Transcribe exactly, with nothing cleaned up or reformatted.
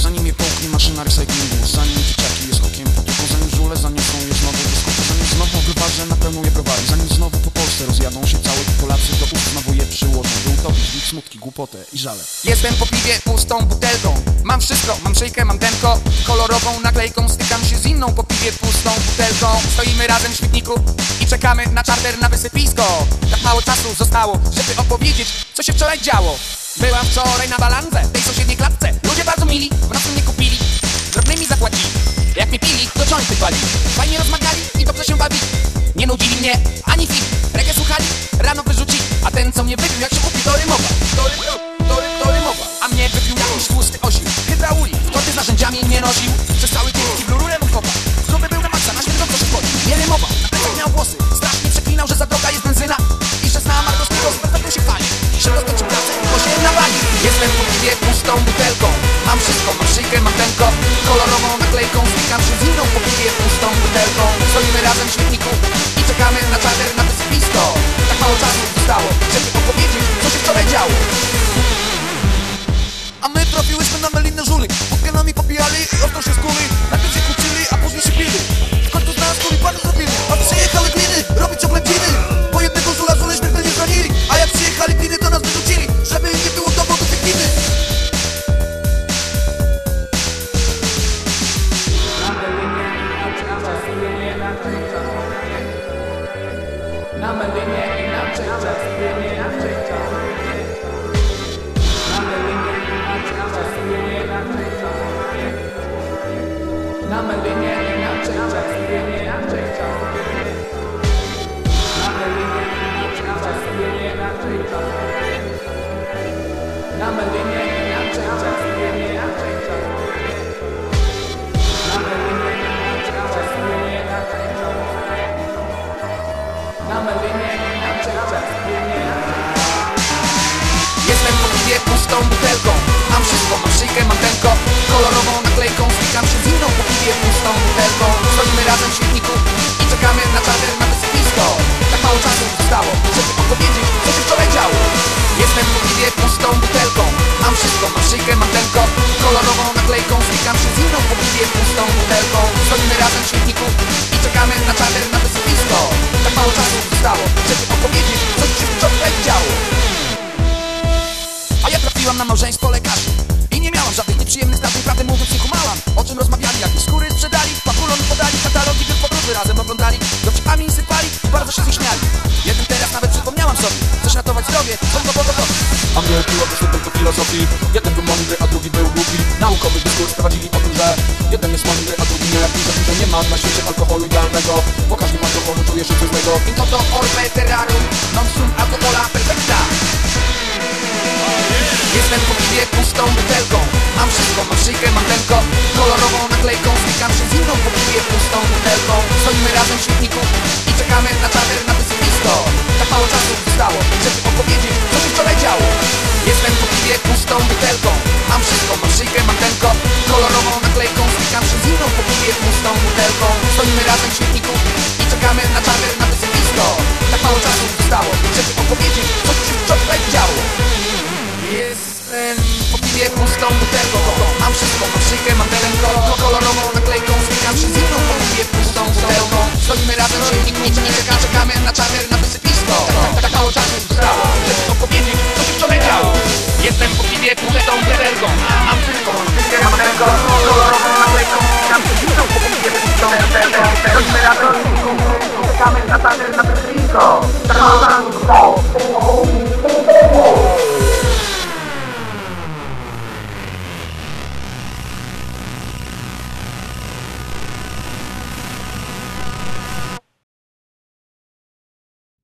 zanim je połknie maszyna recyklingu, zanim dzieciaki je skokiem potuką, zanim żule zaniosą je znowu do skoku, zanim znowu wyważę napełnię browary, zanim znowu po Polsce rozjadą się całe Polacy, do ust znowu je przyłożą, by utopić w nich smutki, głupotę i żale. Jestem po piwie pustą butelką, mam wszystko, mam szyjkę, mam denko, kolorową naklejką stykam się z inną po piwie pustą butelką. Stoimy razem w śmietniku i czekamy na czarter na wysypisko. Tak mało czasu zostało, żeby opowiedzieć, co się wczoraj działo. Byłam wczoraj na balance, tej sąsiedniej klatce. Ludzie bardzo mili, w nas mnie kupili, drobnymi zapłacili. Jak mnie pili, to jointy pali. Fajnie rozmawiali i dobrze się bawili. Nie nudzili mnie ani film, reggae słuchali, rano wyrzucili. A ten co mnie wypił, jak się kupi, to rymowa. To, ry, to, ry, to rymowa. A mnie wypił jakiś tłusty osił, hydraulik, torby z narzędziami nie nosił. Przez cały dzień kiblu rurem kopał. Gruby był na maksa, na święto proszę wchodził. Nie rymował, na plecach miał włosy, strasznie przeklinał, że za droga jest benzyna. I że zna Markowskiego, z perfektu się chwali, że rozkończy pracę, bo się nawali. Jestem po piwie pustą butelką, mam wszystko, mam szyjkę, mam denko, kolorową naklejką stykam się z inną po piwie pustą butelką. Stoimy razem w śmietniku i czekamy na czarter na wysypisko. Tak mało czasu zostało, żeby opowiedzieć, co się wczoraj działo. A my trafiłyśmy na melinę żuli, wódkę nami popijali i ostro się skuli. Najpierw się kłócili, a później się pili. W końcu z nas kuli bardzo zrobili, a przyjechały gliny, robić oględziny. Po jednego żula żule śmiertelnie zranili, a jak przyjechali gliny, to nas wyrzucili, żeby nie było dowodu tych gliny. Na melinie inaczej czas płynie, inaczej czas płynie. Na melinie inaczej czas płynie, inaczej czas płynie. Na melinie inaczej czas płynie, inaczej czas płynie. Na melinie inaczej czas płynie, inaczej czas płynie. Na melinie inaczej czas płynie, inaczej czas płynie. Na melinie inaczej czas płynie, inaczej czas płynie. Na melinie inaczej czas płynie. Jestem po piwie pustą butelką, mam wszystko, mam szyjkę, mam denko, kolorową naklejką stykam się z inną po piwie pustą butelką. Stoimy razem w śmietniku i czekamy na czarter na wysypisko. Tak mało czasu zostało, żeby opowiedzieć, co się wczoraj działo. Jestem po piwie pustą butelką, mam wszystko, mam szyjkę, mam denko, kolorową naklejką stykam się z inną po piwie pustą butelką. Stoimy razem w śmietniku i czekamy na czarter na wysypisko. Tak mało czasu zostało, żeby opowiedzieć, co się wczoraj działo. A ja trafiłam na małżeństwo lekarzy i nie miałam żadnych nieprzyjemnych zdarzeń, prawdę mówiąc nie kumałam. O czym rozmawiali, jakie skóry sprzedali, papulon podali, katalogi biur podróży razem oglądali, dowcipami sypali i bardzo się z nich śmiali. Jednym teraz nawet przypomniałam sobie, chcesz ratować zdrowie, są go pogotowi. A mnie piło to tylko filozofii. Jeden był mądry, a drugi był głupi. Naukowy dyskurs prowadzili o tym, że jeden jest mądry, a drugi nie. I że, że nie ma na świecie alkoholu idealnego, bo każdy alkoholu czuje się coś złego. In toto orbe terrarum, non sum alcohola perfecta. Jestem po piwie pustą butelką, mam wszystko, mam szyjkę, mam denko,